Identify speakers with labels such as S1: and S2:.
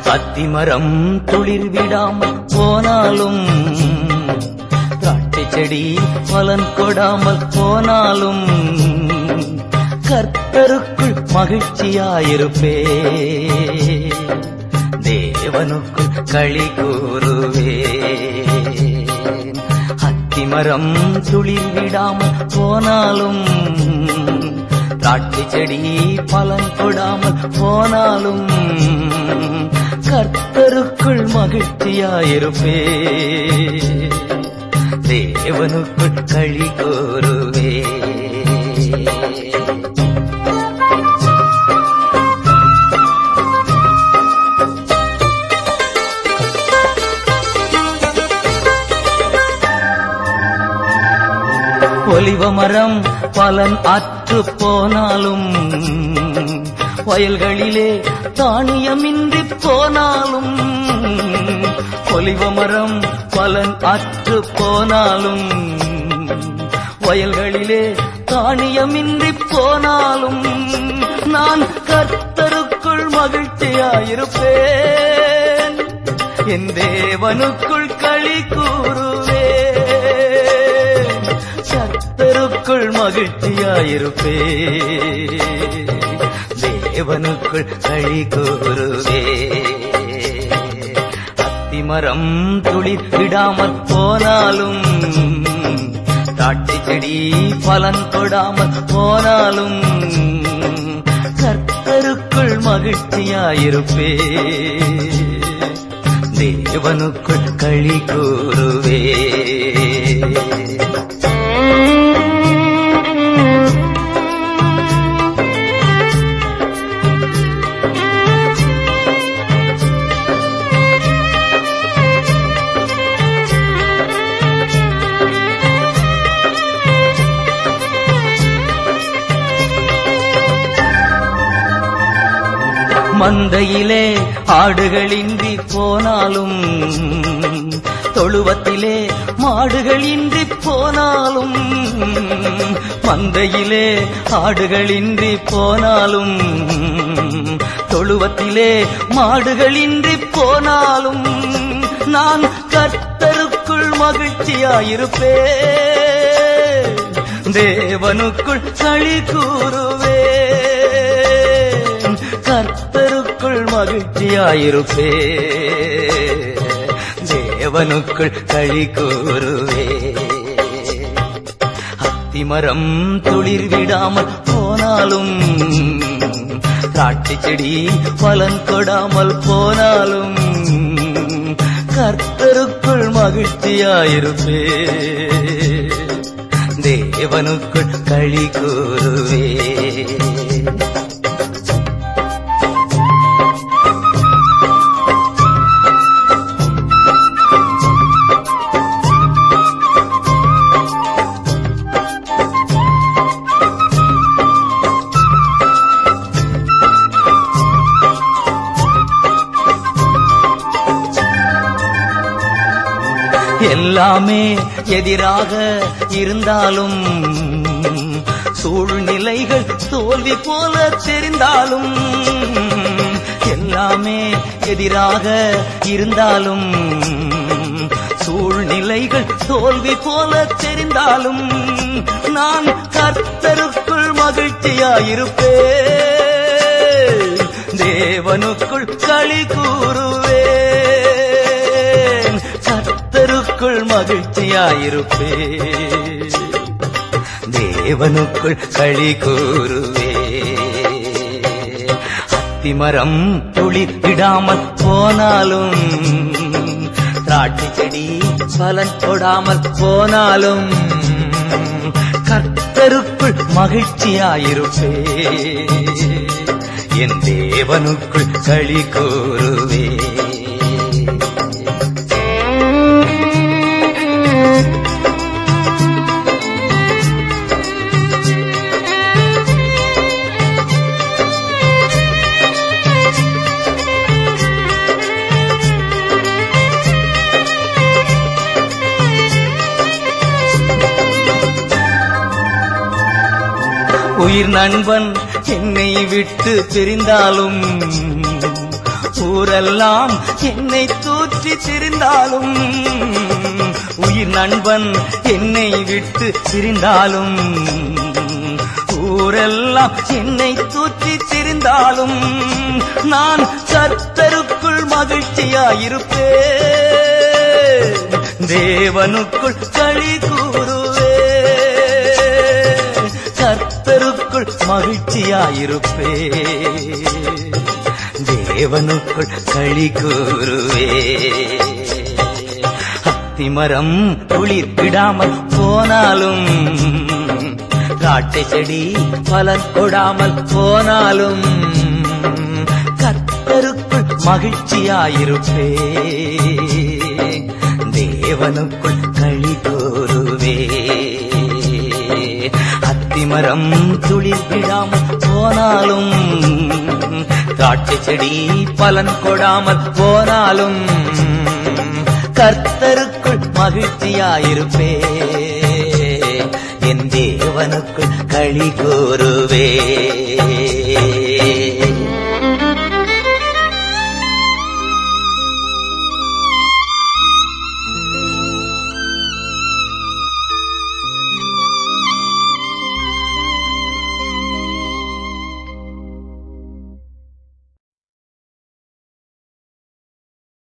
S1: அத்திமரம் துளிர் விடாமல் போனாலும், திராட்சை செடி பலன் கொடாமல் போனாலும், கர்த்தருக்குள் மகிழ்ச்சியாயிருப்பே, தேவனுக்குள் களி கூறுவே. அத்திமரம் துளிர் விடாமல் போனாலும், திராட்சை செடி பலன் கொடாமல் போனாலும், கர்த்தருக்குள் மகிழ்ச்சியாயிருப்பே, தேவனுக்குள் களி கூறுவே. ஒலிவமரம் பலன் அற்று போனாலும், வயல்களிலே தானியமின்றி போனாலும், ஒலிவமரம் பலன் அற்று போனாலும், வயல்களிலே தானியமின்றி போனாலும், நான் கர்த்தருக்குள் மகிழ்ச்சியாயிருப்பேன், என் தேவனுக்குள் களி கூறுவேன், கர்த்தருக்குள் மகிழ்ச்சியாயிருப்பே, தேவனுக்குள் களி கூறுவே. அத்திமரம் துளிர் விடாமல் போனாலும், திராட்சை செடி பலன் கொடாமல் போனாலும், கர்த்தருக்குள் மகிழ்ச்சியாயிருப்பே, தேவனுக்குள் களி கூறுவே. மந்தையிலே ஆடுகளின்றி போனாலும், தொழுவத்திலே மாடுகளின்றி போனாலும், மந்தையிலே ஆடுகளின்றி போனாலும், தொழுவத்திலே மாடுகளின்றி போனாலும், நான் கர்த்தருக்குள் மகிழ்ச்சியாயிருப்பே, தேவனுக்குள் களி கூறுவே, கர்த்தருக்குள் மகிழ்ச்சியாயிருப்பே, தேவனுக்குள் களி கூறுவே. அத்திமரம் துளிர் விடாமல் போனாலும், திராட்சை செடி பலன் கொடாமல் போனாலும், கர்த்தருக்குள் மகிழ்ச்சியாயிருப்பே, தேவனுக்குள் களி கூறுவே. எல்லாமே எதிராக இருந்தாலும், சூழ்நிலைகள் தோல்வி போல தெரிந்தாலும், எல்லாமே எதிராக இருந்தாலும், சூழ்நிலைகள் தோல்வி போல தெரிந்தாலும், நான் கர்த்தருக்குள் மகிழ்ச்சியாயிருப்பே, தேவனுக்குள் களி கூறுவே, கர்த்தருக்குள் மகிழ்ச்சியாயிருப்பே, தேவனுக்குள் களி கூறுவே. அத்திமரம் துளிர் விடாமல் போனாலும், திராட்சை செடி பலன் கொடாமல் போனாலும், கர்த்தருக்குள் மகிழ்ச்சியாயிருப்பே, என் தேவனுக்குள் களி கூறுவே. உயிர் நண்பன் என்னை விட்டு பிரிந்தாலும், ஊரெல்லாம் என்னை தூற்றி திரிந்தாலும், உயிர் நண்பன் என்னை விட்டு திரிந்தாலும், ஊரெல்லாம் என்னை தூற்றி திரிந்தாலும், நான் கர்த்தருக்குள் மகிழ்ச்சியாயிருப்பேன், தேவனுக்குள் களி கூறுவேன், கர்த்தருக்குள் மகிழ்ச்சியாயிருப்பேன், தேவனுக்குள் களி கூறுவேன். அத்திமரம் குளிர் விடாமல் போனாலும், திராட்சை செடி பலன் கொடாமல் போனாலும், கர்த்தருக்குள் மகிழ்ச்சியாயிருப்பேன், தேவனுக்குள் களி கூறுவேன். அத்திமரம் துளிர் விடாமல் போனாலும், திராட்சை செடி பலன் கொடாமல் போனாலும், கர்த்தருக்குள் மகிழ்ச்சியாயிருப்பேன், என் தேவனுக்குள் களி கூறுவேன்.